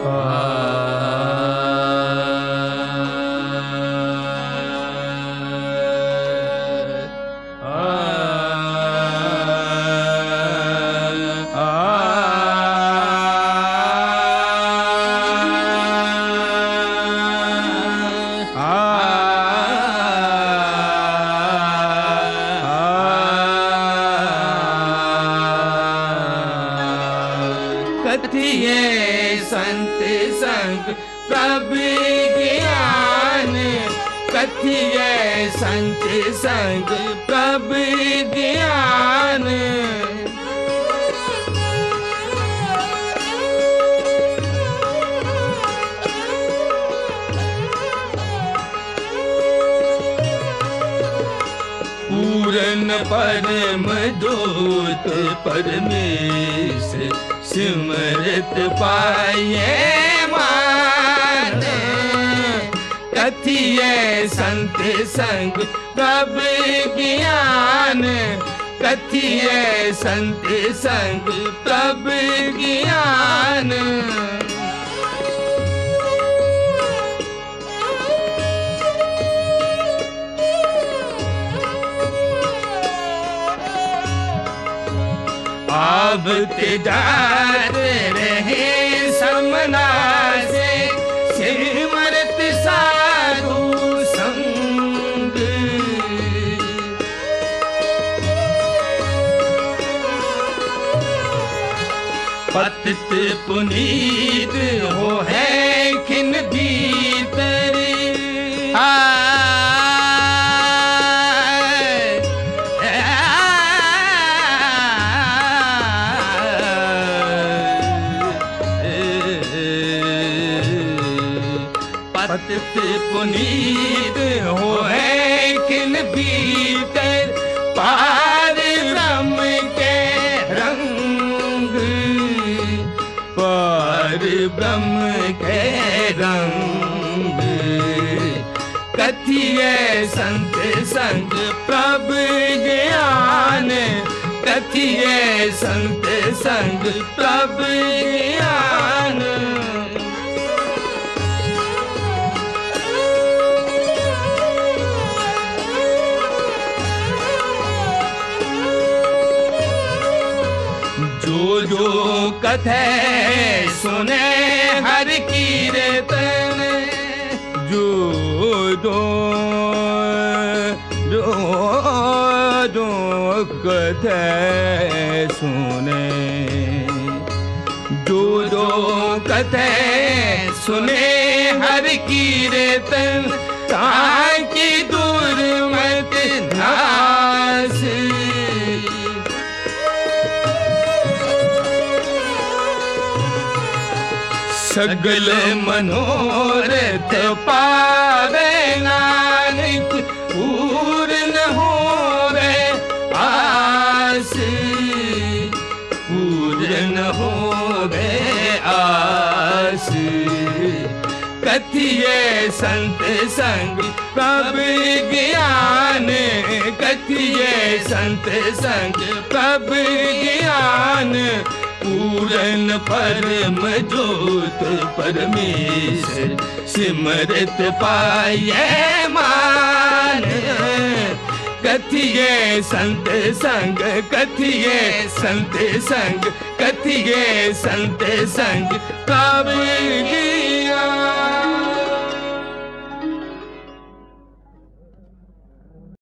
कथिए संत संग प्रभु ज्ञान, कथिए संत संग प्रभु ज्ञान। पूरन परम दूत परमेश सिमरत पाए मान, कथिए संत संग प्रभु ज्ञान, कथिए संत संग प्रभु ज्ञान। अब जाते रहे समना से सिमरत साधु संग, पतित पुनीत हो है खिन भीतर। पतित पुनीत हो है खिन भीतर, पार ब्रह्म के रंग, पार ब्रह्म के रंग। कथिए संत संग प्रभु ज्ञान, कथिए संत संग प्रभु ज्ञान। जो कथे सुने हर कीर्तन, जो कथे सुने, जो कथे सुने हर कीर्तन, ताकि दूर मत नास। सगल मनोरथ पावे नानक, पूर्ण होवे आस, पूर्ण होवे आस। कथिए संत संग प्रभु ज्ञान, कथिए संत संग प्रभु ज्ञान। पूरन परम ज्योत परमेश्वर सिमरत पाए मान, कथिए संत संग, कथिए संत संग, कथिए संत संग प्रभु